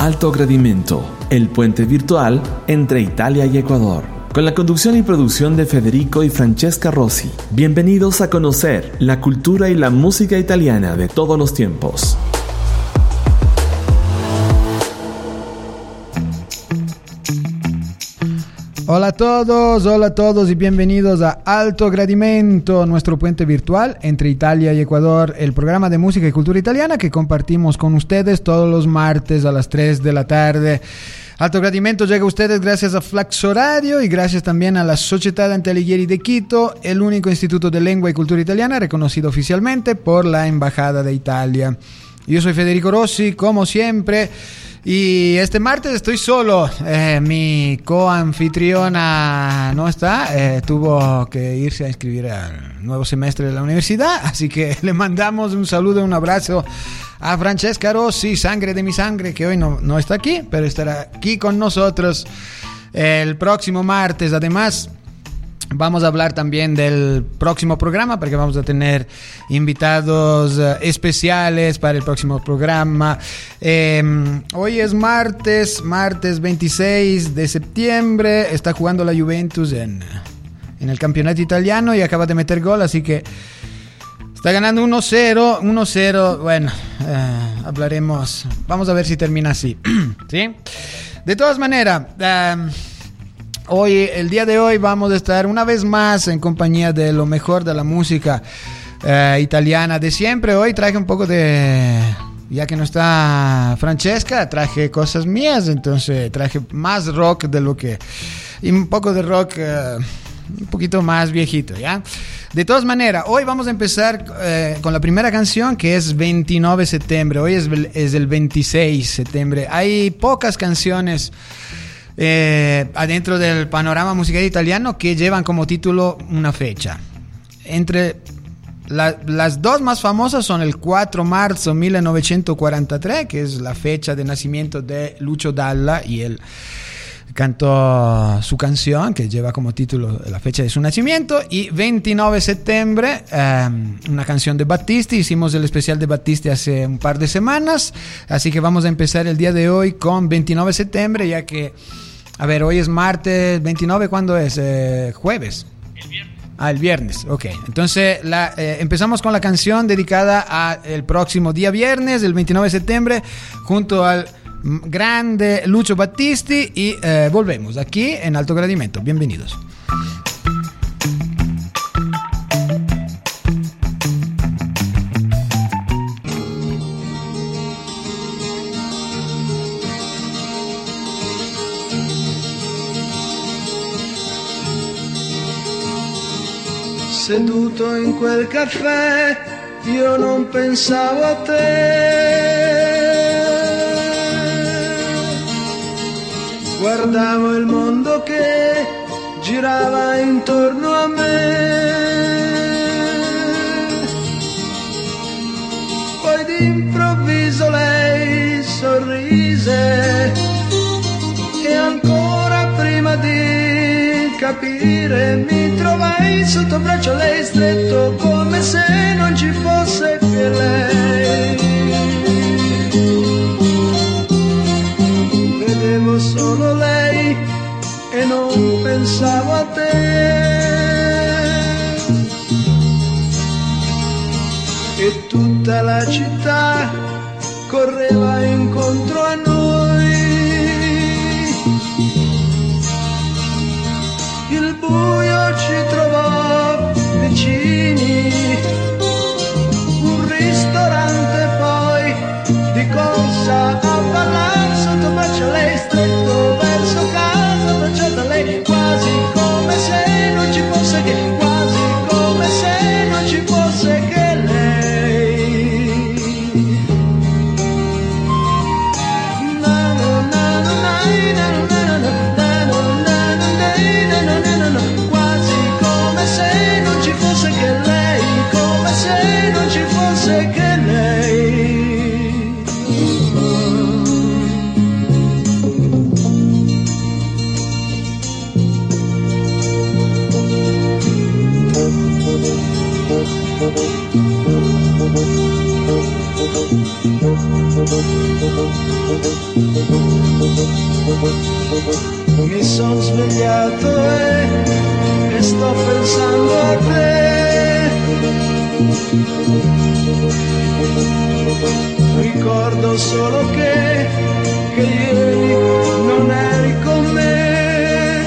Alto Gradimento, el puente virtual entre Italia y Ecuador. Con la conducción y producción de Federico y Francesca Rossi. Bienvenidos a conocer la cultura y la música italiana de todos los tiempos. Hola a todos y bienvenidos a Alto Gradimento, nuestro puente virtual entre Italia y Ecuador, el programa de música y cultura italiana que compartimos con ustedes todos los martes a las 3 de la tarde. Alto Gradimento llega a ustedes gracias a Flaxo Radio y gracias también a la Società Dante Alighieri de Quito, el único instituto de lengua y cultura italiana reconocido oficialmente por la Embajada de Italia. Yo soy Federico Rossi, como siempre. Y este martes estoy solo, mi coanfitriona no está, tuvo que irse a inscribir al nuevo semestre de la universidad, así que le mandamos un saludo, un abrazo a Francesca Rossi, sangre de mi sangre, que hoy no está aquí, pero estará aquí con nosotros el próximo martes. Además, vamos a hablar también del próximo programa porque vamos a tener invitados especiales para el próximo programa. Hoy es martes 26 de septiembre. Está jugando la Juventus en el campeonato italiano y acaba de meter gol, así que está ganando 1-0. Bueno, hablaremos. Vamos a ver si termina así. ¿Sí? De todas maneras, el día de hoy vamos a estar una vez más en compañía de lo mejor de la música italiana de siempre. Hoy traje un poco ya que no está Francesca, traje cosas mías, entonces traje más rock y un poco de rock un poquito más viejito, ¿ya? De todas maneras, hoy vamos a empezar con la primera canción, que es 29 de septiembre. Hoy es el 26 de septiembre. Hay pocas canciones adentro del panorama musical italiano que llevan como título una fecha. Entre las dos más famosas son el 4 marzo 1943, que es la fecha de nacimiento de Lucio Dalla, y él cantó su canción que lleva como título la fecha de su nacimiento, y 29 de septiembre, una canción de Battisti. Hicimos el especial de Battisti hace un par de semanas, así que vamos a empezar el día de hoy con 29 de septiembre, ya que, a ver, hoy es martes, 29, ¿cuándo es? Jueves. El viernes, ok. Entonces empezamos con la canción dedicada al próximo día viernes, el 29 de septiembre, junto al grande Lucio Battisti, y volvemos aquí en Alto Gradimento. Bienvenidos. Seduto in quel caffè, io non pensavo a te. Guardavo il mondo che girava intorno a me. Poi d'improvviso lei sorrise e ancora prima di capire mi trovai sotto braccio lei stretto come se non ci fosse che lei. Vedevo solo lei e non pensavo a te. E tutta la città correva incontro a noi. Il buio ci trovò vicini, un ristorante poi, di corsa a ballare sotto braccio lei stretto verso casa, baciata lei quasi come se non ci fosse che, quasi come se non ci fosse che lei. Na na na na na na na na. Quasi come se non ci fosse che lei, come se non ci fosse che lei. Mi son svegliato e sto pensando a te. Ricordo solo che ieri non eri con me.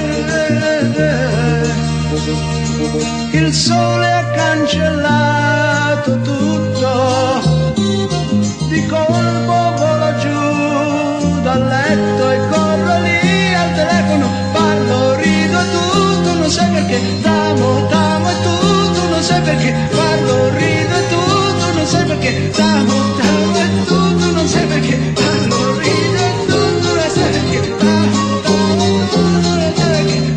Il sole ha cancellato tutto, di colpo volo giù dal letto e corro lì al telefono, parlo, rido e tu non sai perché, t'amo e tu non sai perché, parlo, rido e tu non sai perché, t'amo e tu non sai perché, parlo, rido e tu non sai perché, t'amo e tu non sai perché.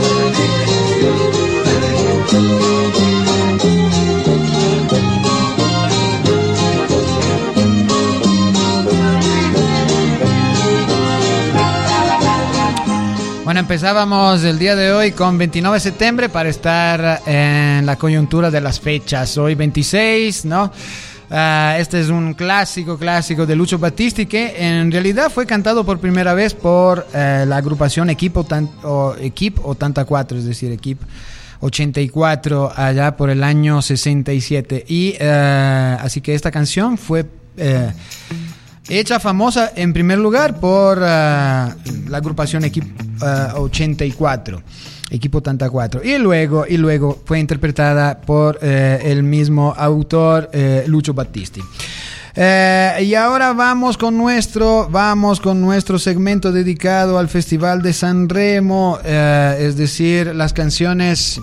Bueno, empezábamos el día de hoy con 29 de septiembre para estar en la coyuntura de las fechas. Hoy 26, ¿no? Este es un clásico de Lucio Battisti que en realidad fue cantado por primera vez por la agrupación Equipo 84, es decir, Equipo 84, allá por el año 67. Y así que esta canción fue hecha famosa en primer lugar por la agrupación Equipo 84, Equipo 84, y luego fue interpretada por el mismo autor, Lucio Battisti. Y ahora vamos con nuestro segmento dedicado al Festival de Sanremo, es decir, las canciones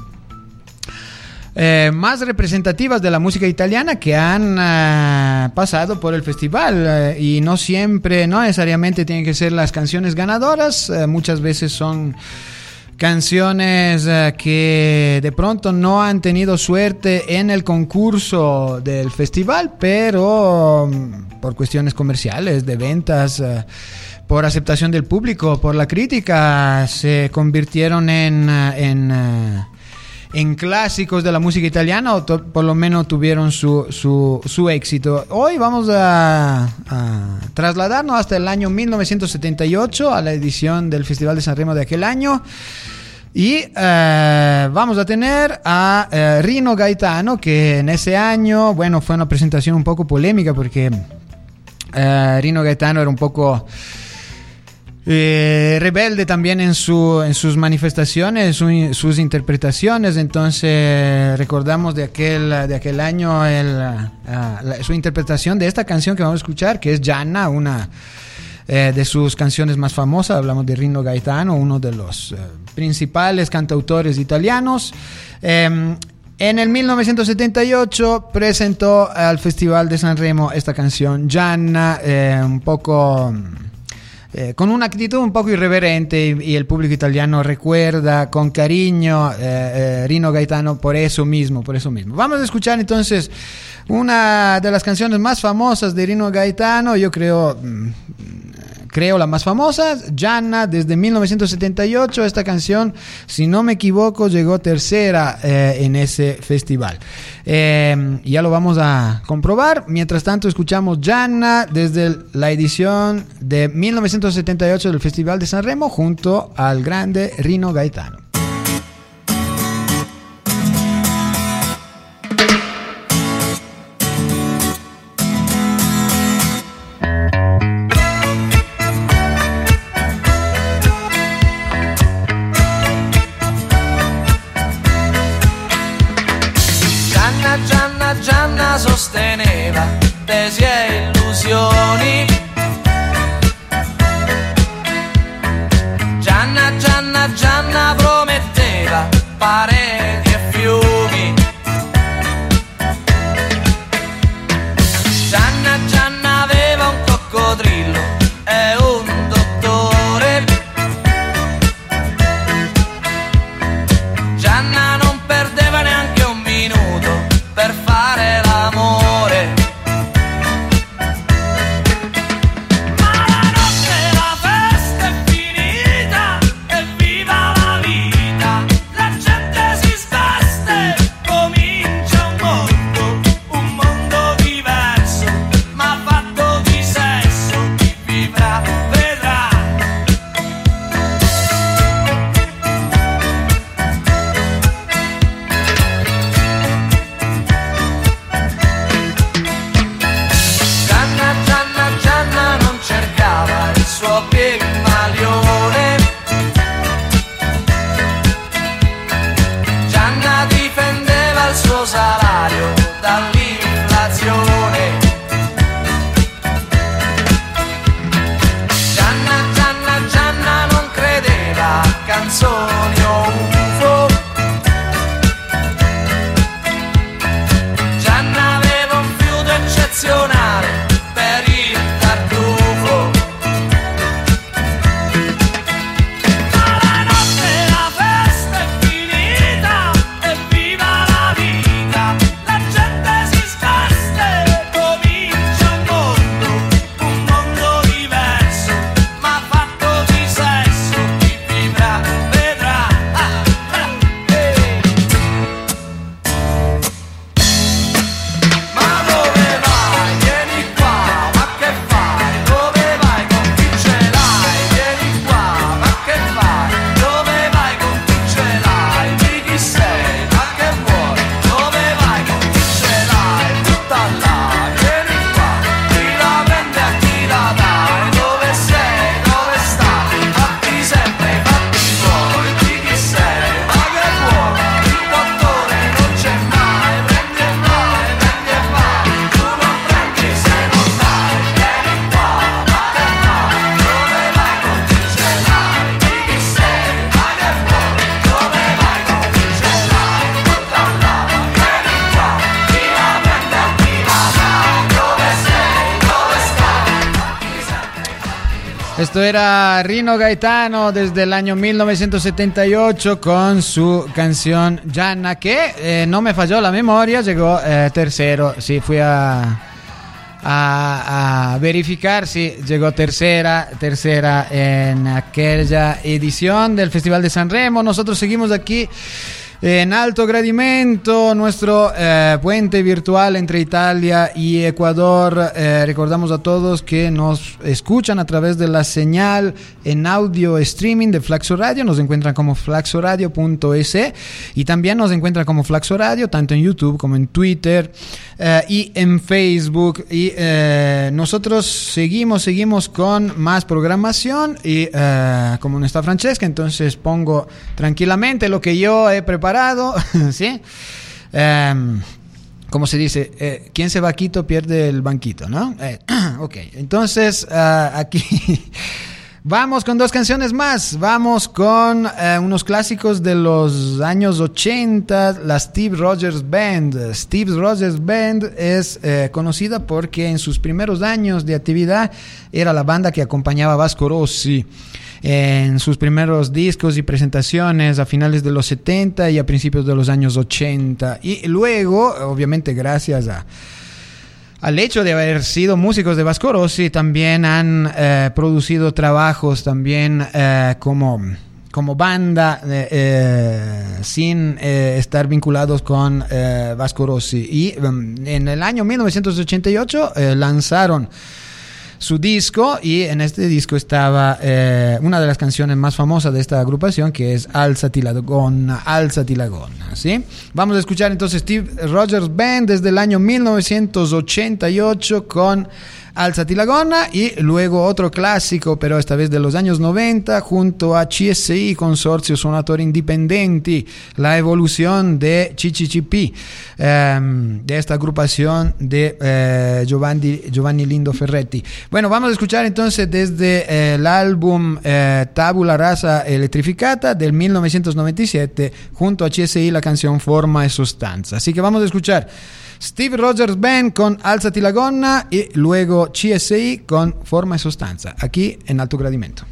más representativas de la música italiana que han pasado por el festival, y no necesariamente tienen que ser las canciones ganadoras. Muchas veces son canciones que de pronto no han tenido suerte en el concurso del festival, pero por cuestiones comerciales, de ventas, por aceptación del público, por la crítica, se convirtieron en clásicos de la música italiana, o por lo menos tuvieron su éxito. Hoy vamos a trasladarnos hasta el año 1978, a la edición del Festival de Sanremo de aquel año, y vamos a tener a Rino Gaetano, que en ese año, bueno, fue una presentación un poco polémica porque Rino Gaetano era un poco rebelde también en sus manifestaciones, sus interpretaciones. Entonces recordamos de aquel año su interpretación de esta canción que vamos a escuchar, que es Gianna, una de sus canciones más famosas. Hablamos de Rino Gaetano, uno de los principales cantautores italianos. En el 1978 presentó al Festival de Sanremo esta canción Gianna, un poco con una actitud un poco irreverente, y el público italiano recuerda con cariño Rino Gaetano por eso mismo. Vamos a escuchar entonces una de las canciones más famosas de Rino Gaetano, yo creo la más famosa, Gianna, desde 1978. Esta canción, si no me equivoco, llegó tercera en ese festival. Ya lo vamos a comprobar. Mientras tanto, escuchamos Gianna desde la edición de 1978 del Festival de Sanremo junto al grande Rino Gaetano. Gianna sosteneva tesi e illusioni. Gianna prometteva canzoni o UFO. Gianna aveva un fiuto eccezionale per il tartufo. Ma la notte la festa è finita e viva la vita, la gente si sposta e comincia un mondo diverso, ma fatto di sesso, chi vivrà vedrà. Ma dove vai? Vieni qua, ma che fai? Dove vai? Con chi ce l'hai? Vieni qua, ma che fai? Dove vai? Con chi ce l'hai? Di chi sei? Ma che vuoi? Dove vai? Con chi ce l'hai? Tutta là, vieni qua, chi la prende a chi la dai? Dove sei? Dove stai? Fatti sempre i fatti tuoi. Di chi sei? Ma che vuoi? Il dottore non c'è mai. Prendi e vai, tu non prendi se non dai. Vieni qua, ma che fai? Dove vai? Con chi ce l'hai? Di chi sei? Ma che vuoi? Dove vai? Con chi ce l'hai? Tutta là, vieni qua, chi la prende a chi la dai? Dove sei? Dove stai? Fatti sempre i fatti tuoi. Esto era Rino Gaetano desde el año 1978 con su canción Gianna, que no me falló la memoria, llegó tercero. Sí, fui a verificar, sí, llegó tercera en aquella edición del Festival de Sanremo. Nosotros seguimos aquí en Alto Gradimento, nuestro puente virtual entre Italia y Ecuador. Recordamos a todos que nos escuchan a través de la señal en audio streaming de Flaxo Radio. Nos encuentran como flaxoradio.es y también nos encuentran como Flaxo Radio, tanto en YouTube como en Twitter y en Facebook. Y nosotros seguimos con más programación y como no está Francesca, entonces pongo tranquilamente lo que yo he preparado. ¿Sí? ¿Cómo se dice? ¿Quién se va a Quito pierde el banquito, ¿no? Ok, entonces aquí vamos con dos canciones más. Vamos con unos clásicos de los años 80, la Steve Rogers Band. Steve Rogers Band es conocida porque en sus primeros años de actividad era la banda que acompañaba a Vasco Rossi en sus primeros discos y presentaciones a finales de los 70 y a principios de los años 80. Y luego, obviamente gracias al hecho de haber sido músicos de Vasco Rossi, también han producido trabajos también como banda sin estar vinculados con Vasco Rossi. Y en el año 1988 lanzaron su disco, y en este disco estaba una de las canciones más famosas de esta agrupación, que es Alzati la Gonna, ¿sí? Vamos a escuchar entonces Steve Rogers Band desde el año 1988 con Alzati la Gonna, y luego otro clásico, pero esta vez de los años 90, junto a CSI, Consorzio Suonatori Indipendenti, la evolución de CCCP, de esta agrupación de Giovanni Lindo Ferretti. Bueno, vamos a escuchar entonces desde el álbum Tabula Rasa Elettrificata del 1997, junto a CSI, la canción Forma e Sostanza. Así que vamos a escuchar Steve Rogers Band con Alzati la Gonna y luego CSI con Forma e Sostanza, aquí en Alto Gradimento.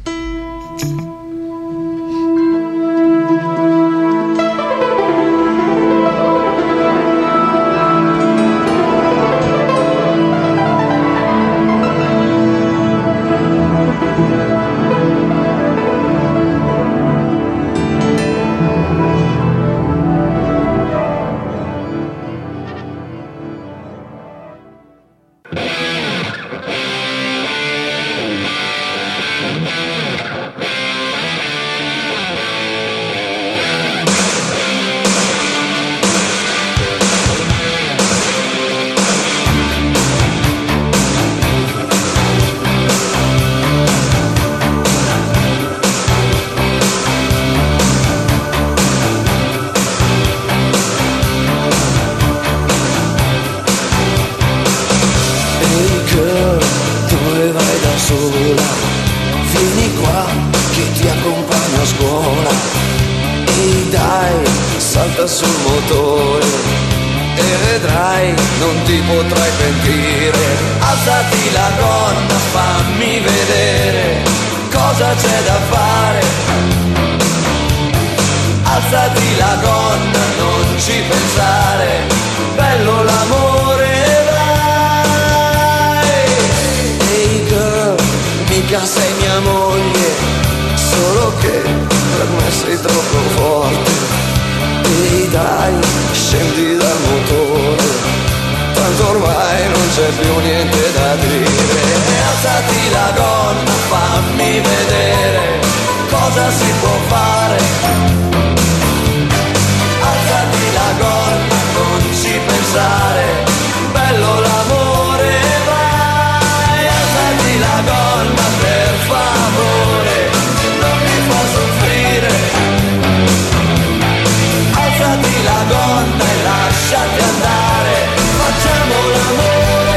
Sola, vieni qua che ti accompagno a scuola. E dai, salta sul motore e vedrai, non ti potrai pentire. Alzati la gonna, fammi vedere cosa c'è da fare. Alzati la gonna, non ci pensare, bello l'amore, vai. Hey girl, mica sei mia moglie, solo che per me sei troppo forte. Ehi dai, scendi dal motore, tanto ormai non c'è più niente da dire. Alzati la gonna, fammi vedere cosa si può fare. Alzati la gonna, non ci pensare, bello l'amore, vai. Alzati la gonna, per favore, non mi fa soffrire. Alzati la gonna e lasciati andare, facciamo l'amore,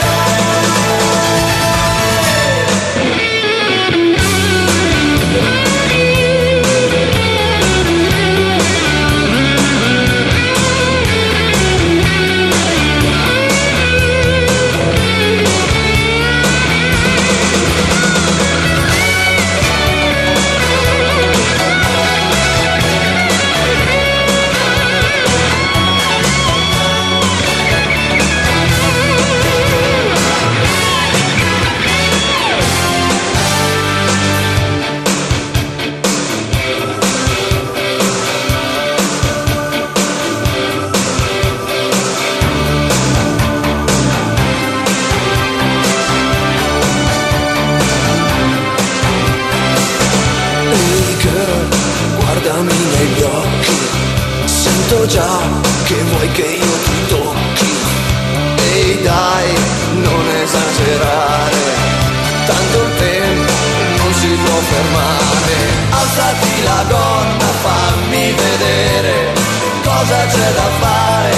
già che vuoi che io ti tocchi. Ehi dai, non esagerare, tanto il tempo non si può fermare. Alzati la gonna, fammi vedere cosa c'è da fare.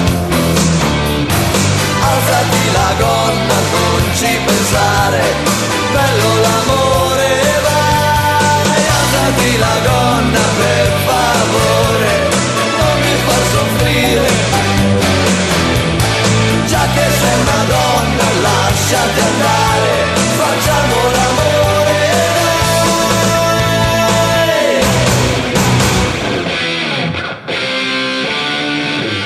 Alzati la gonna, non ci pensare, bello l'amore, vai. Alzati la gonna, per favore, far soffrire, già che sei una donna, lasciati andare, facciamo l'amore, dai.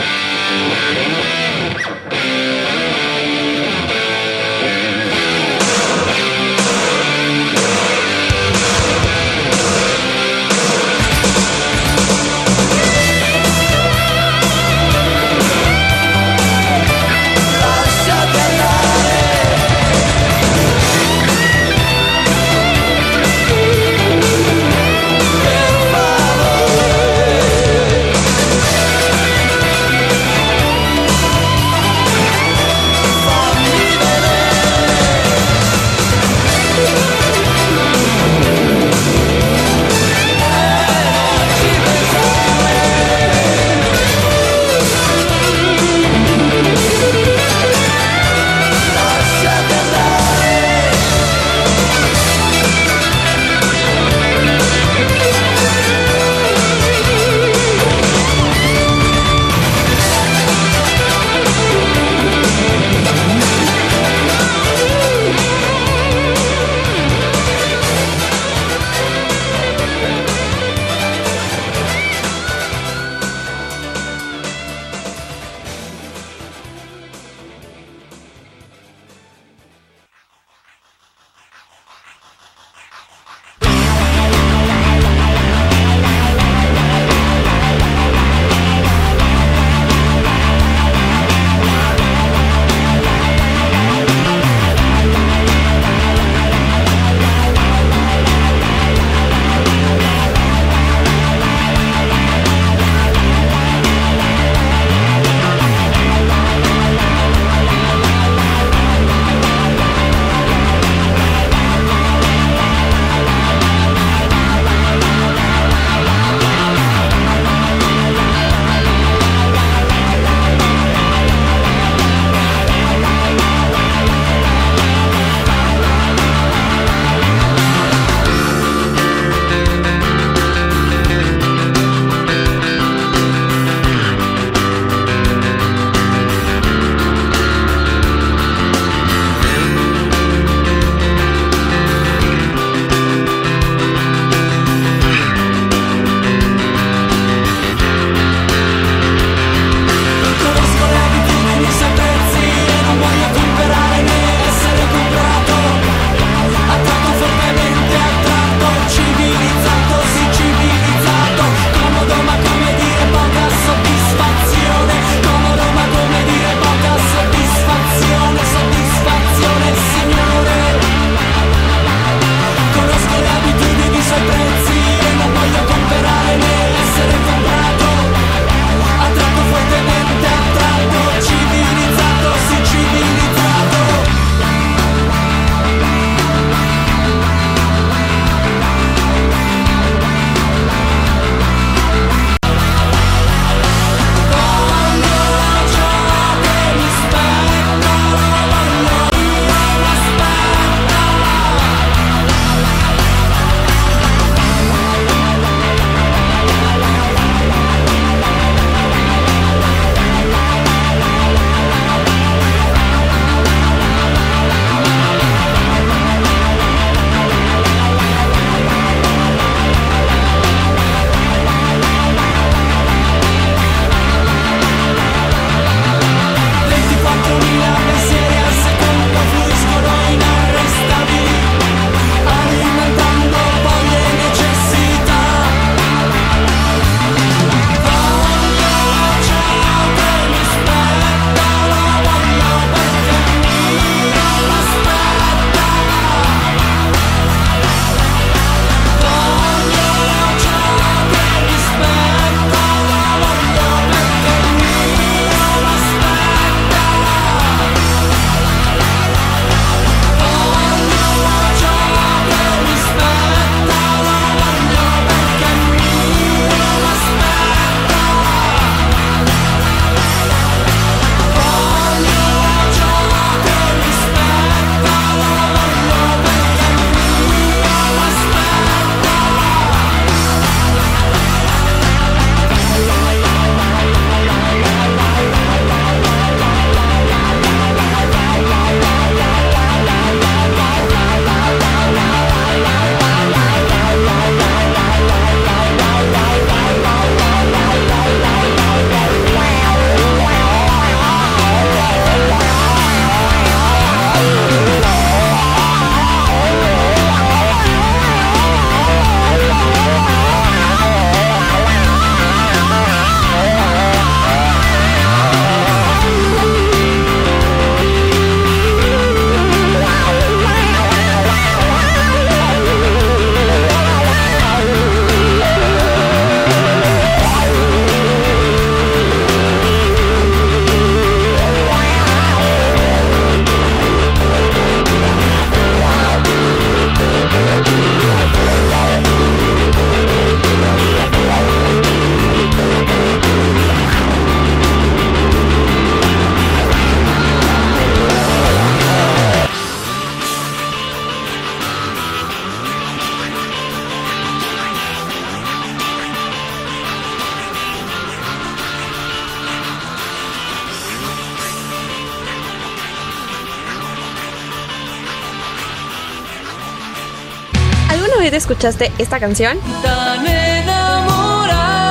¿Alguna vez escuchaste esta canción? Tan enamorados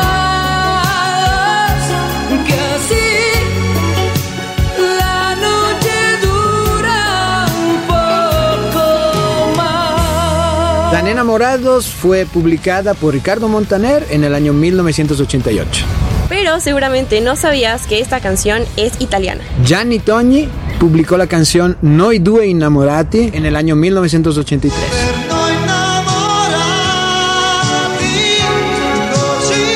que así la noche dura un poco más. Tan enamorados fue publicada por Ricardo Montaner en el año 1988. Pero seguramente no sabías que esta canción es italiana. Gianni Togni publicó la canción Noi due innamorati en el año 1983. Per noi innamorati così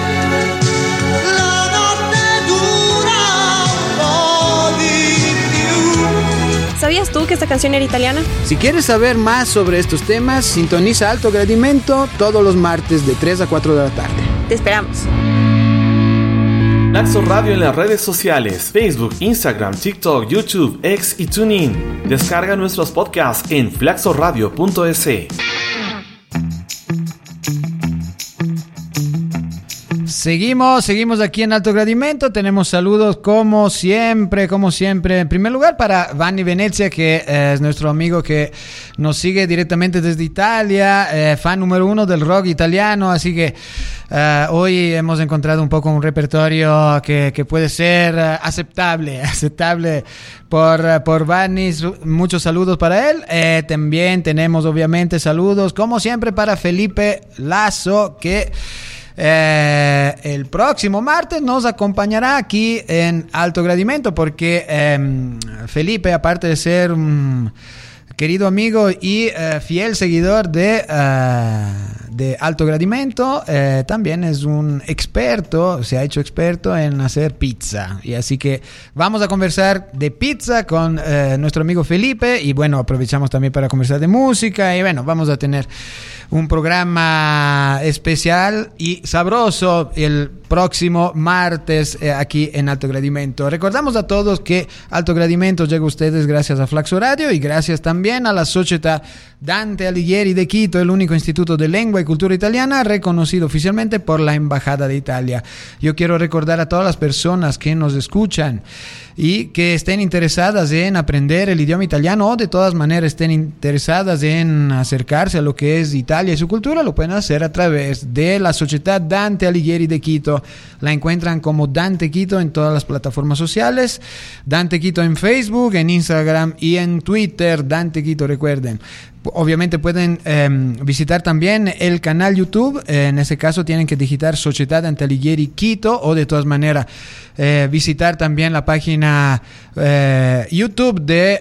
la notte dura un po' di più. ¿Sabías tú que esta canción era italiana? Si quieres saber más sobre estos temas, sintoniza Alto Gradimento todos los martes de 3 a 4 de la tarde. Te esperamos. Flaxo Radio en las redes sociales, Facebook, Instagram, TikTok, YouTube, X y TuneIn. Descarga nuestros podcasts en flaxoradio.es. Seguimos aquí en Alto Gradimento. Tenemos saludos como siempre. En primer lugar para Vanni Venezia, que es nuestro amigo que nos sigue directamente desde Italia, fan número 1 del rock italiano, así que hoy hemos encontrado un poco un repertorio que puede ser aceptable por Vanni. Muchos saludos para él. También tenemos obviamente saludos como siempre para Felipe Lazo, que el próximo martes nos acompañará aquí en Alto Gradimento, porque Felipe, aparte de ser un querido amigo y fiel seguidor de Alto Gradimento, también es un experto, se ha hecho experto en hacer pizza, y así que vamos a conversar de pizza con nuestro amigo Felipe, y bueno, aprovechamos también para conversar de música, y bueno, vamos a tener un programa especial y sabroso el próximo martes aquí en Alto Gradimento. Recordamos a todos que Alto Gradimento llega a ustedes gracias a Flaxo Radio y gracias también a la Società Dante Alighieri de Quito, el único instituto de lengua y cultura italiana reconocido oficialmente por la Embajada de Italia. Yo quiero recordar a todas las personas que nos escuchan y que estén interesadas en aprender el idioma italiano, o de todas maneras estén interesadas en acercarse a lo que es Italia y su cultura, lo pueden hacer a través de la Società Dante Alighieri de Quito. La encuentran como Dante Quito en todas las plataformas sociales, Dante Quito en Facebook, en Instagram y en Twitter, Dante Quito, recuerden. Obviamente pueden visitar también el canal YouTube. En ese caso tienen que digitar Società Dante Alighieri Quito, o de todas maneras visitar también la página YouTube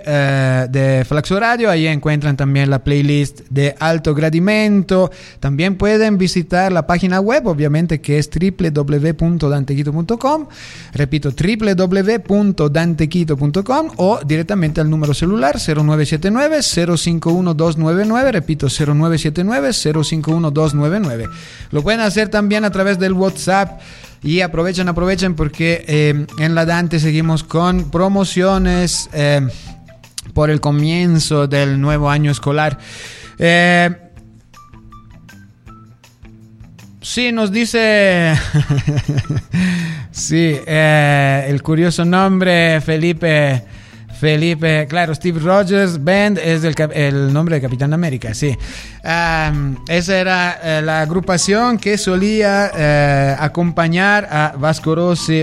de Flaxo Radio. Ahí encuentran también la playlist de Alto Gradimento. También pueden visitar la página web, obviamente, que es www.dantequito.com. Repito, www.dantequito.com, o directamente al número celular 0979-051-299. Repito, 0979-051-299. Lo pueden hacer también a través del WhatsApp. Y aprovechen porque en la Dante seguimos con promociones por el comienzo del nuevo año escolar. Sí, nos dice sí, el curioso nombre Felipe, claro, Steve Rogers Band es el nombre de Capitán América, sí. Esa era la agrupación que solía acompañar a Vasco Rossi.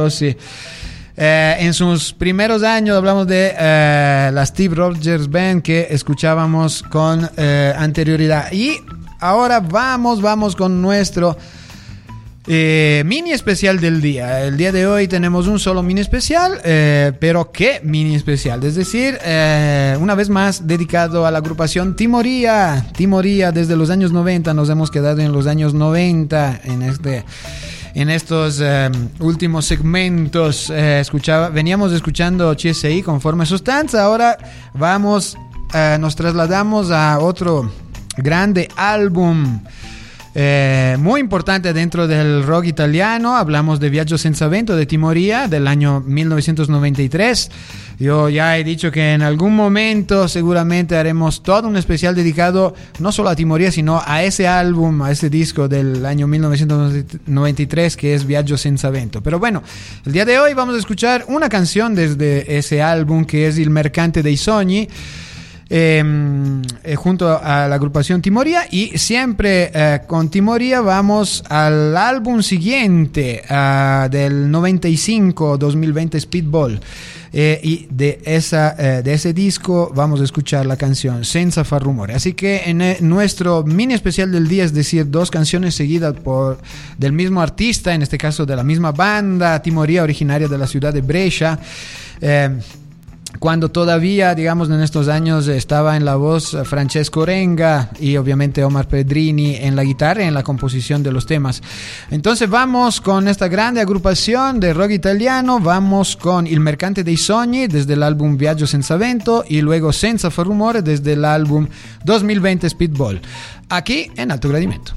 En sus primeros años hablamos de la Steve Rogers Band que escuchábamos con anterioridad. Y ahora vamos con nuestro mini especial del día. El día de hoy tenemos un solo mini especial, pero ¿qué mini especial? Es decir, una vez más dedicado a la agrupación Timoría. Desde los años 90, nos hemos quedado en los años 90 en estos últimos segmentos. Veníamos escuchando CSI con Forma y Sustanza. Ahora nos trasladamos a otro grande álbum muy importante dentro del rock italiano. Hablamos de Viaggio senza vento de Timoría del año 1993. Yo ya he dicho que en algún momento seguramente haremos todo un especial dedicado no solo a Timoría, sino a ese álbum, a ese disco del año 1993 que es Viaggio senza vento. Pero bueno, el día de hoy vamos a escuchar una canción desde ese álbum que es Il mercante dei sogni. junto a la agrupación Timoría, y siempre con Timoría vamos al álbum siguiente del 95-2020 Speedball, y de ese disco vamos a escuchar la canción Senza far rumore. Así que en nuestro mini especial del día, es decir, 2 canciones seguidas del mismo artista, en este caso de la misma banda, Timoría, originaria de la ciudad de Brescia, cuando todavía, digamos, en estos años estaba en la voz Francesco Renga y obviamente Omar Pedrini en la guitarra y en la composición de los temas. Entonces vamos con esta grande agrupación de rock italiano, vamos con Il Mercante dei Sogni desde el álbum Viaggio senza vento y luego Senza far rumore desde el álbum 2020 Speedball, aquí en Alto Gradimento.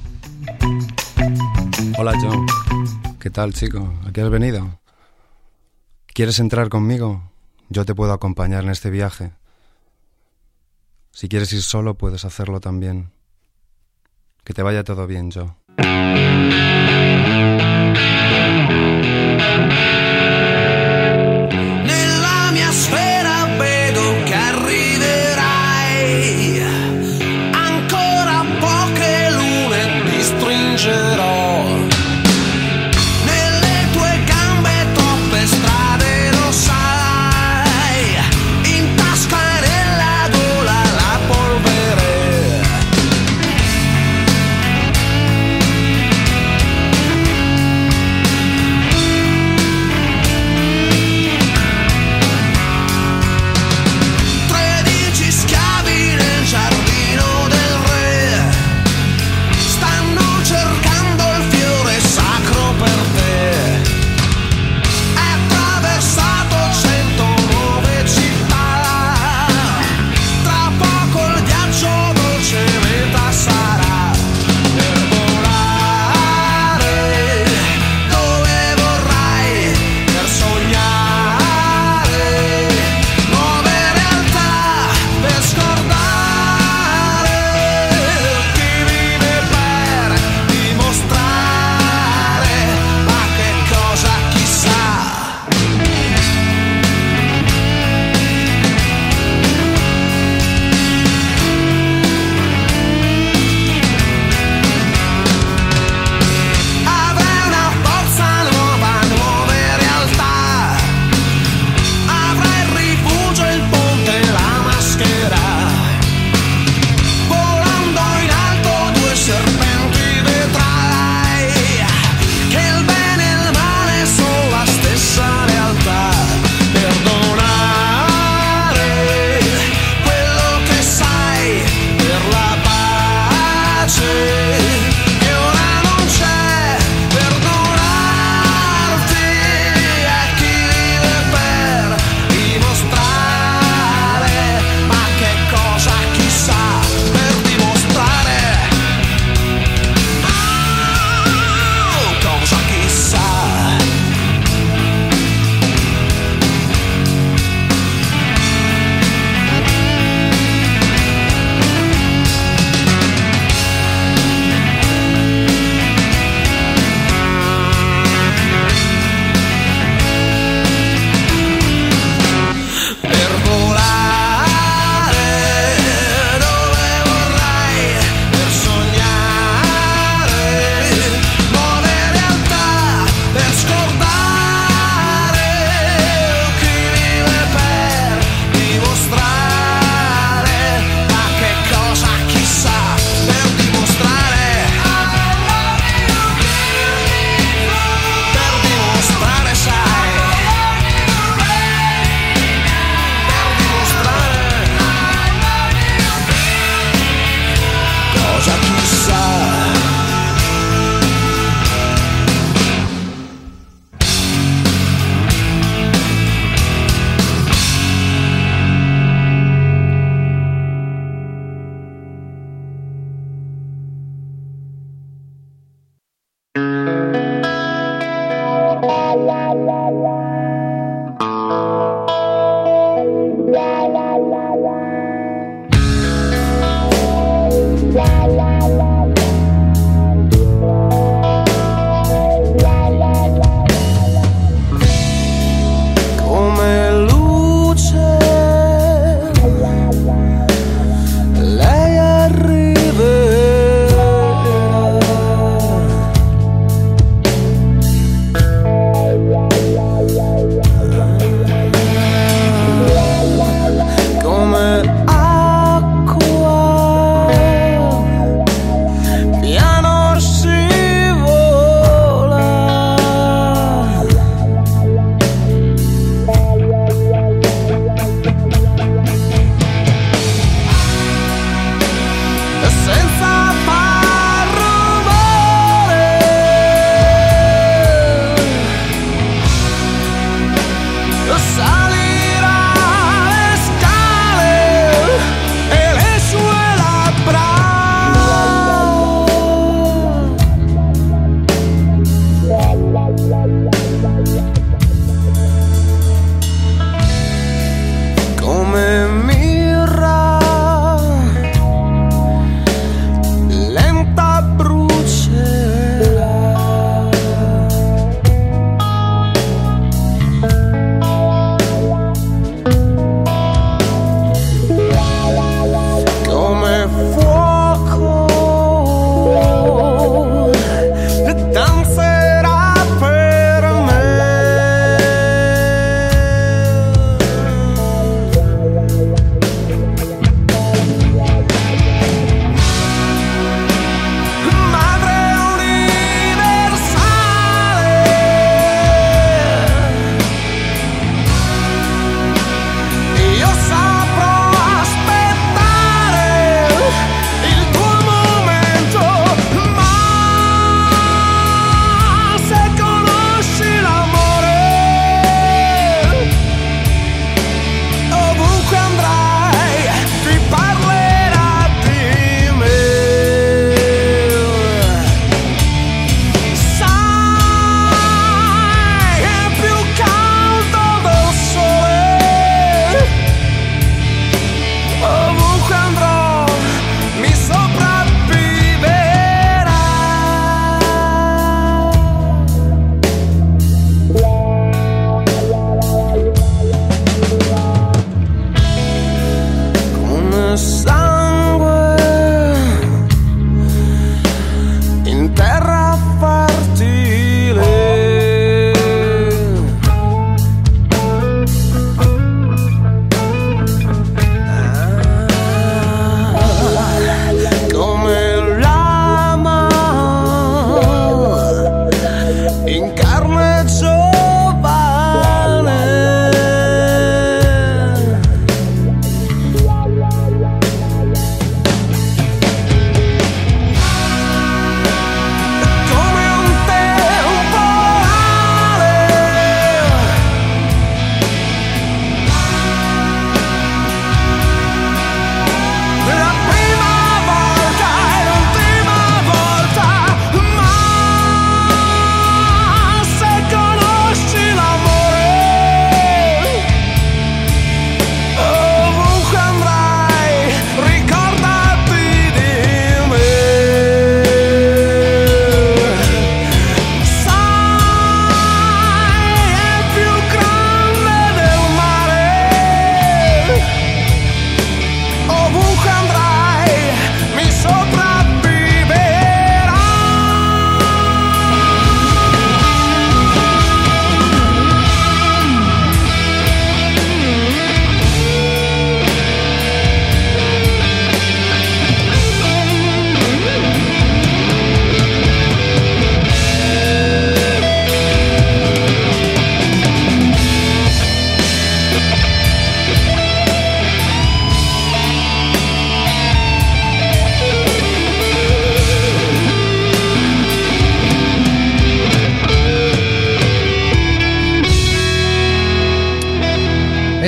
Hola Joe, ¿qué tal chico? ¿A qué has venido? ¿Quieres entrar conmigo? Yo te puedo acompañar en este viaje. Si quieres ir solo, puedes hacerlo también. Que te vaya todo bien, Joe. Nella mia sfera vedo che arriverai. Ancora poche lune ti stringerò. Nelle tue gambe troppe strade, lo sai. In tasca e nella gola la polvere.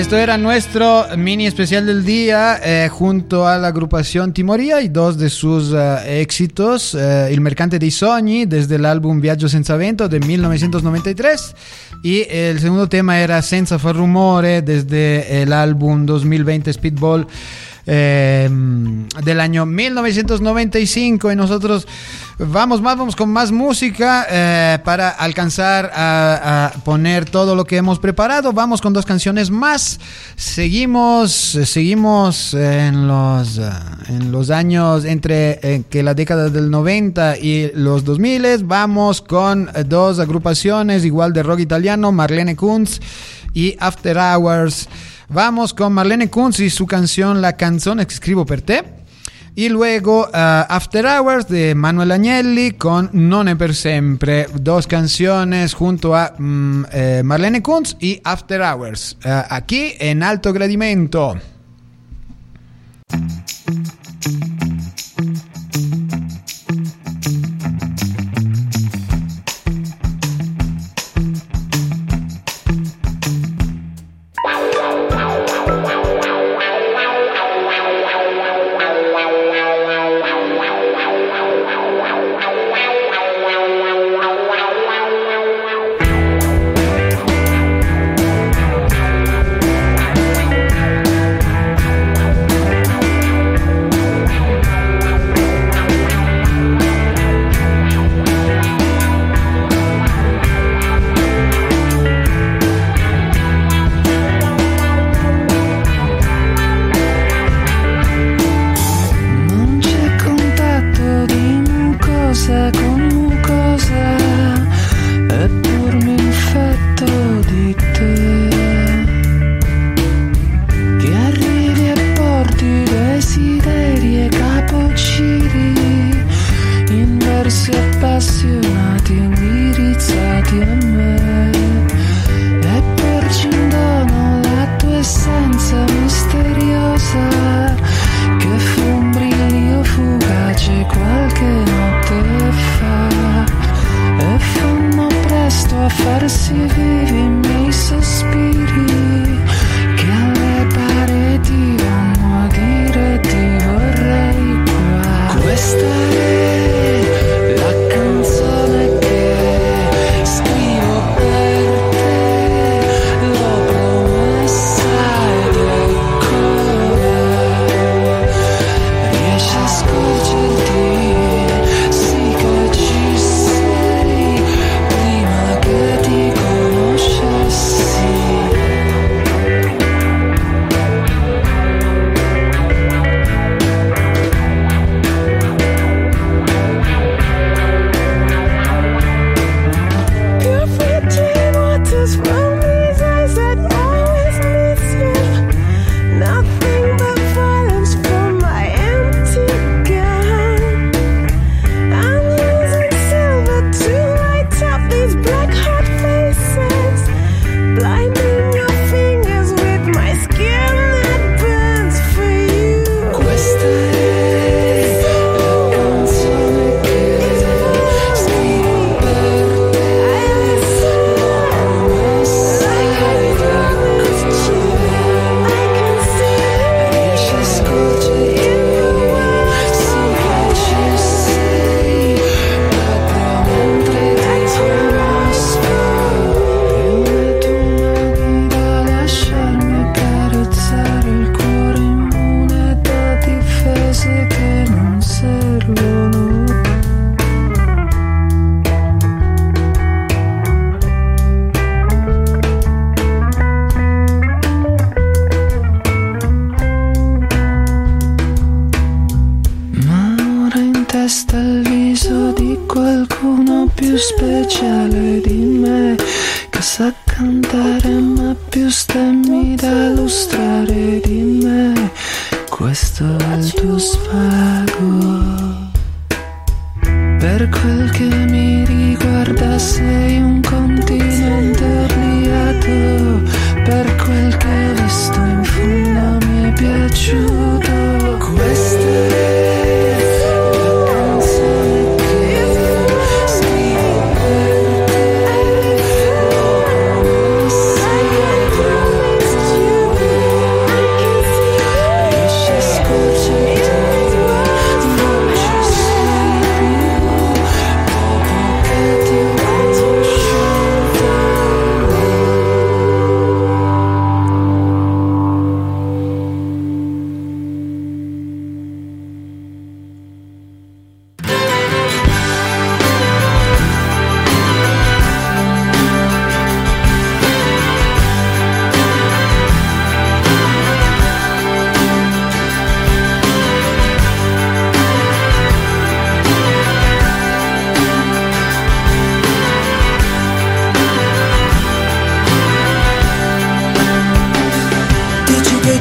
Esto era nuestro mini especial del día junto a la agrupación Timoria y dos de sus éxitos, Il Mercante dei Sogni desde el álbum Viaggio senza vento de 1993 y el segundo tema era Senza far rumore desde el álbum 2020 Speedball del año 1995. Y nosotros vamos con más música para alcanzar a poner todo lo que hemos preparado. Vamos con dos canciones más. Seguimos en los años entre que la década del 90 y los 2000. Vamos con dos agrupaciones igual de rock italiano, Marlene Kunz y After Hours. Vamos con Marlene Kunz y su canción La canzone che scrivo per te. Y luego After Hours de Manuel Agnelli con Non è per sempre. Dos canciones junto a Marlene Kunz y After Hours. Aquí en Alto Gradimento.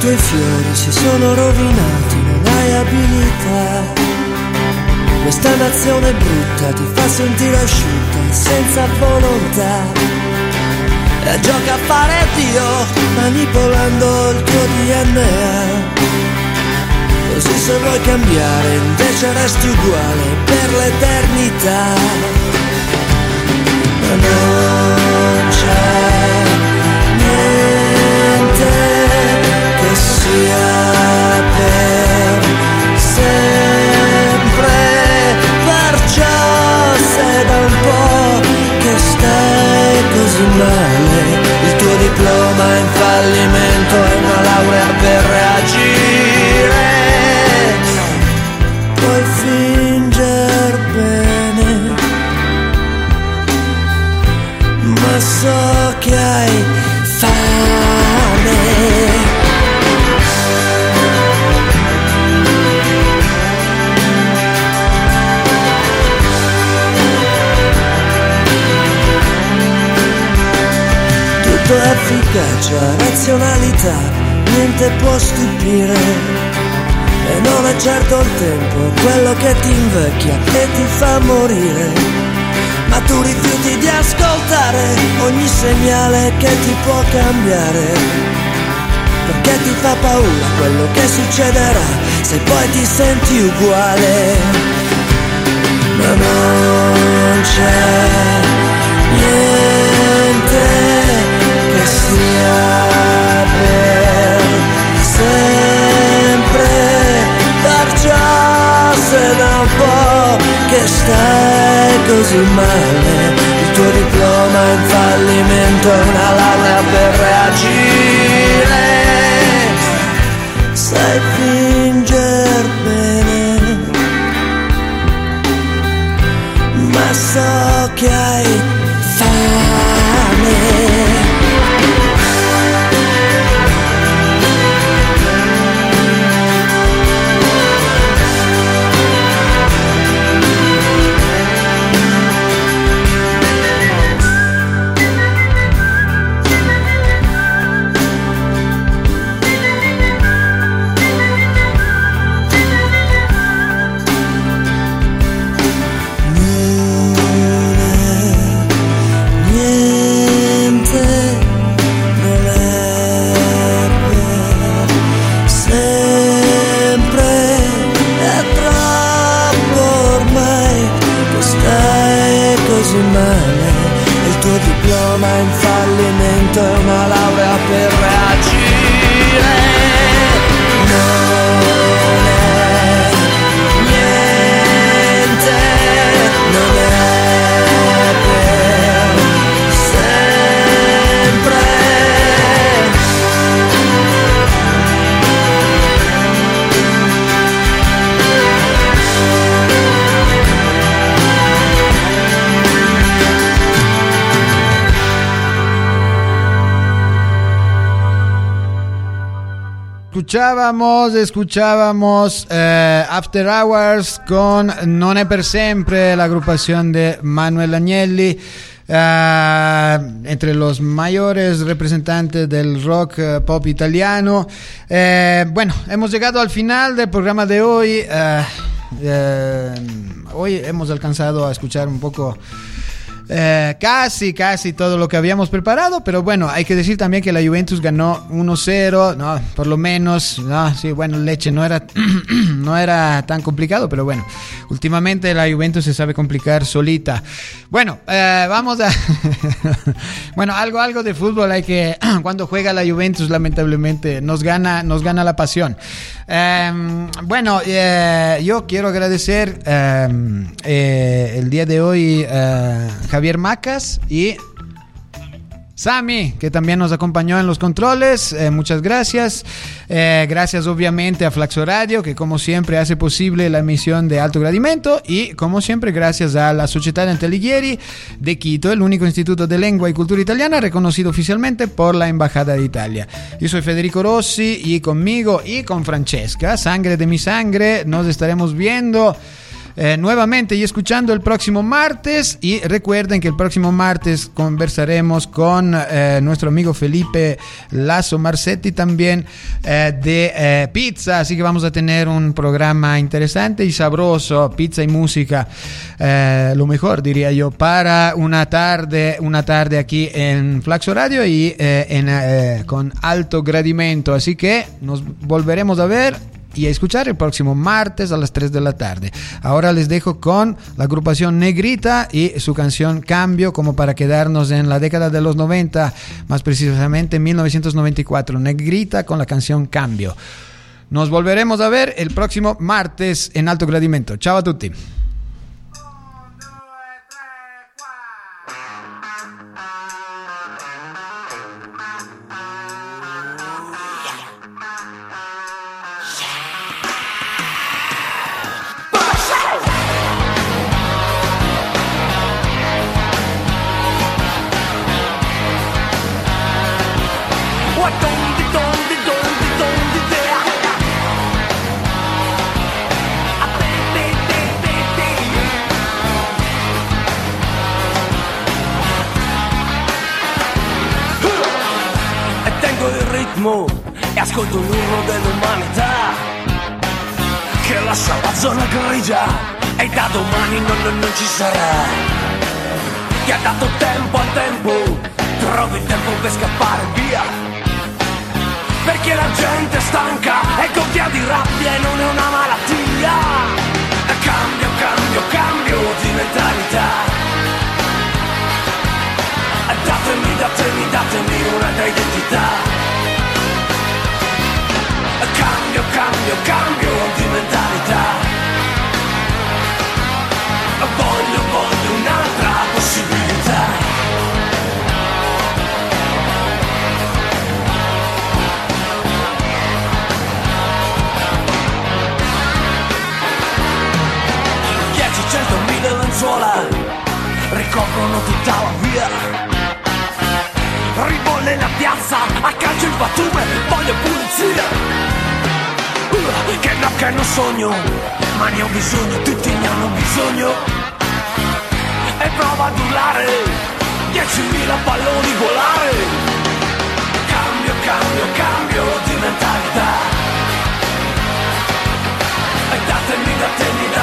tuoi fiori si sono rovinati, non hai abilità. Questa nazione brutta ti fa sentire asciutta, senza volontà. E gioca a fare Dio, manipolando il tuo DNA. Così se vuoi cambiare, invece resti uguale per l'eternità. Ma non c'è niente che sia per sempre. Perciò sei da un po' che stai così male. Il tuo diploma è in fallimento e una laurea per reagire. Puoi fingere bene, ma so che hai fame. Tutto è efficacia, razionalità, niente può stupire. E non è certo il tempo quello che ti invecchia e ti fa morire. Ma tu rifiuti di ascoltare ogni segnale che ti può cambiare. Perché ti fa paura quello che succederà se poi ti senti uguale. Ma non c'è niente che sia per sempre. Perciò se da un po' che stai così male, il tuo diploma è in fallimento e una laurea per reagire. Sai finger bene, ma so che hai fame. Il tuo diploma è in fallimento e una laurea per reagire. Non è niente, non è per sempre. Escuchábamos After Hours con Non è per sempre, la agrupación de Manuel Agnelli, entre los mayores representantes del rock pop italiano. Bueno, hemos llegado al final del programa de hoy. Hoy hemos alcanzado a escuchar un poco casi todo lo que habíamos preparado, pero bueno, hay que decir también que la Juventus ganó 1-0, no, por lo menos, no, sí, bueno, leche, no era no era tan complicado, pero bueno, últimamente la Juventus se sabe complicar solita. Bueno, vamos a bueno, algo de fútbol hay que cuando juega la Juventus lamentablemente nos gana la pasión. Bueno, yo quiero agradecer el día de hoy Javier Macas y Sammy, que también nos acompañó en los controles. Muchas gracias. Gracias obviamente a Flaxo Radio, que como siempre hace posible la emisión de Alto Gradimento, y como siempre gracias a la Società Alighieri de Quito, el único instituto de lengua y cultura italiana reconocido oficialmente por la Embajada de Italia. Yo soy Federico Rossi y conmigo y con Francesca, sangre de mi sangre, nos estaremos viendo nuevamente y escuchando el próximo martes. Y recuerden que el próximo martes conversaremos con nuestro amigo Felipe Lazo Marcetti también de pizza. Así que vamos a tener un programa interesante y sabroso, pizza y música, lo mejor diría yo, para una tarde aquí en Flaxo Radio y con alto gradimento. Así que nos volveremos a ver y a escuchar el próximo martes a las 3 de la tarde. Ahora les dejo con la agrupación Negrita y su canción Cambio, como para quedarnos en la década de los 90, más precisamente 1994. Negrita con la canción Cambio. Nos volveremos a ver el próximo martes en alto gradimento. Ciao a tutti. E ascolto l'urlo dell'umanità che lascia la zona grigia e da domani non ci sarà. Ti ha dato tempo al tempo, trovi il tempo per scappare via, perché la gente è stanca e gonfia di rabbia e non è una malattia. Cambio, cambio, cambio di mentalità. Datemi una identità. Cambio, cambio, cambio di mentalità. Voglio un'altra possibilità. Dieci, 100.000 lenzuola ricoprono tutta la via. Ribolle la piazza, a calcio il pattume, voglio pulizia. Che non sogno, ma ne ho bisogno, tutti ne hanno bisogno. E prova ad urlare, 10.000 palloni volare. Cambio, cambio, cambio di mentalità. E datemi